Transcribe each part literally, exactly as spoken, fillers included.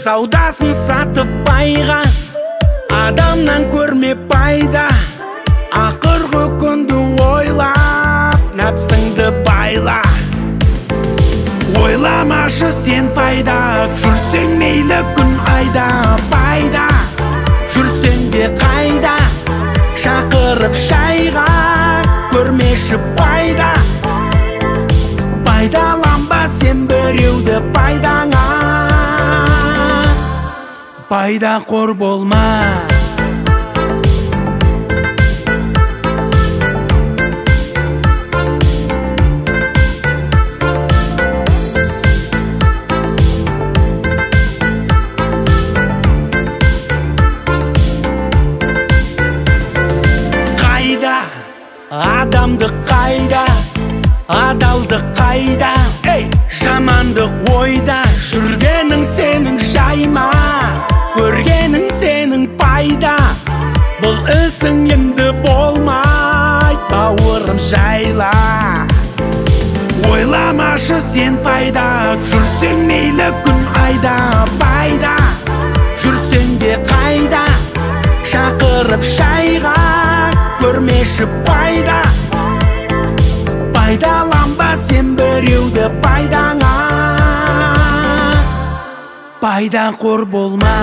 саудасын сатып пайға, адамнан көрме пайда. Ақырғы күнді ойлап, нәпсіңді байла. Ойламашы сен пайда, жүрсең мейлі күн айда. Пайда, жүрсең де қайда, шақырып шайға, көрмеші пайда. Пайдаланба сен біреуді пайдаңа, пайда қор болма. Адамдық қайда, адалдық қайда, жамандық ойда. Жүргенің сенің жайма, көргенің сенің пайда. Бұл ісің енді болмай, бауырым жайла. Ойламашы сен пайда, жүрсең мейлі күн айда. Пайда, жүрсең де қайда, шақырып шайға, көрмеші пайда. Пайдаланба сен біреуді пайдаңа, пайда қор болма.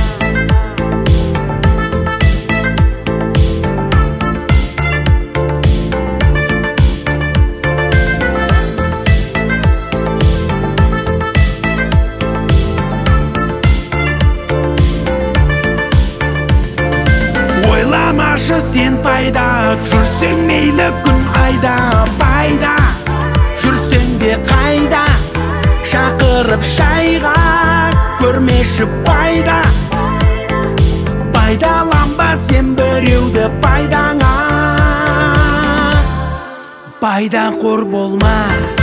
Ойламашы сен пайда, жүрсең мейлі күн айда. Пайда, жүрсең де қайда, шақырып шайға, көрмеші пайда. Пайдаланба сен біреуді пайдаңа, пайда қор болма.